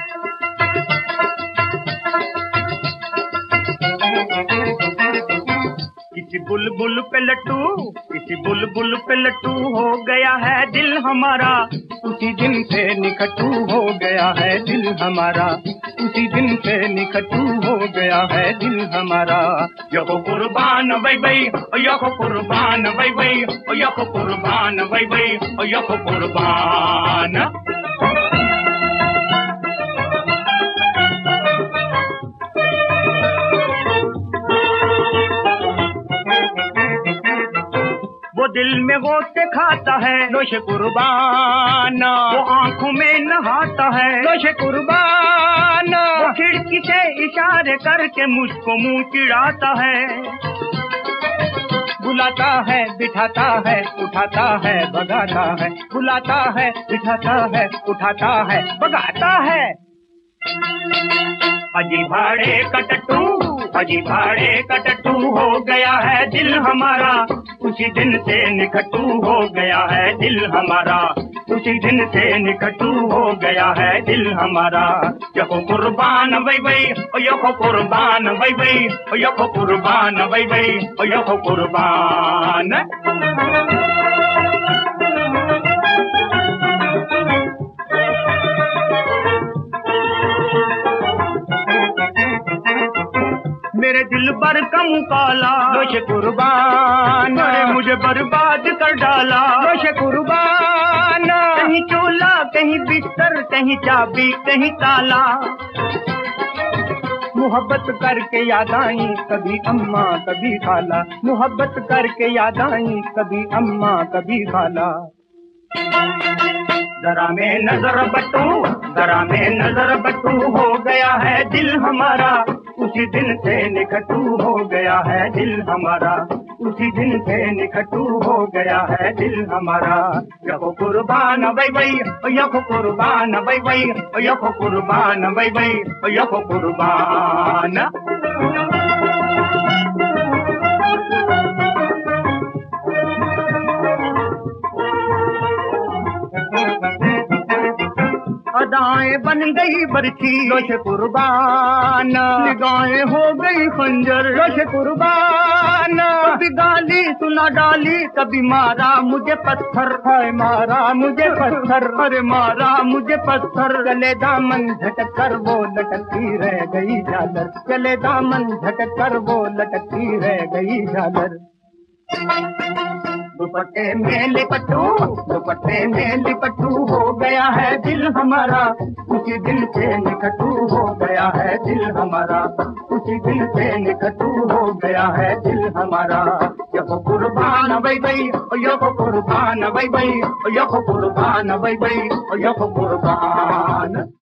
किसी बुलबुल पे लट्टू, किसी बुलबुल पे लट्टू हो गया है दिल हमारा, उसी दिन से निकटू हो गया है दिल हमारा, उसी दिन से निकटू हो गया है दिल हमारा। यहो कुर्बान वै वै, यहो कुर्बान वै वै, यहो कुर्बान वै वै, यहो कुर्बान। वो दिल में गोते खाता है नोशे कुर्बान, वो आंखों में नहाता है नोशे कुर्बान, वो खिड़की से इशारे करके मुझको मुंह चिढ़ाता है, बुलाता है बिठाता है उठाता है भगाता है, बुलाता है बिठाता है उठाता है भगाता है। अजी भाड़े कटटू, अजी भाड़े कटटू हो गया है दिल हमारा, उसी दिन से निकटू हो गया है दिल हमारा, उसी दिन से निकटू हो गया है दिल हमारा। यहो कुर्बान वै वै, यहो कुर्बान वै वै, यहो कुर्बान वै वै, यहो कुर्बान। मेरे दिल पर कम काला नोशे कुर्बान, मुझे बर्बाद कर डाला नोशे कुर्बान, कहीं चूल्हा कहीं बिस्तर कहीं चाबी कहीं ताला, मोहब्बत करके याद आई कभी अम्मा कभी खाला, मोहब्बत करके याद आई कभी अम्मा कभी खाला। जरा में नजर बटू, जरा में नजर बटू हो गया है दिल हमारा, उसी दिन से निकटू हो गया है दिल हमारा, उसी दिन से निकटू हो गया है दिल हमारा। यहो कुर्बान वै वै, यहो कुर्बान वै वै, यहो कुर्बान वै वै, यहो कुर्बान। अदाएं बन गई बरछी नोशे कुर्बान, निगाहें हो गई खंजर नोशे कुर्बान, कभी गाली सुना डाली कभी मारा मुझे पत्थर, है मारा मुझे पत्थर, अरे मारा मुझे पत्थर। चले दामन झटक कर वो लटकती रह गई झालर, चले दामन झटक कर वो लटकती रह गई झालर। दुपट्टे में लिपटू, दुपट्टे में लिपटू हो गया है दिल हमारा, उसी दिन से निकटू हो गया है दिल हमारा, उसी दिन से निकटू हो गया है दिल हमारा। यहो कुर्बान वै वै, यहो कुर्बान वै वै, यहो कुर्बान वै वै, यहो कुर्बान।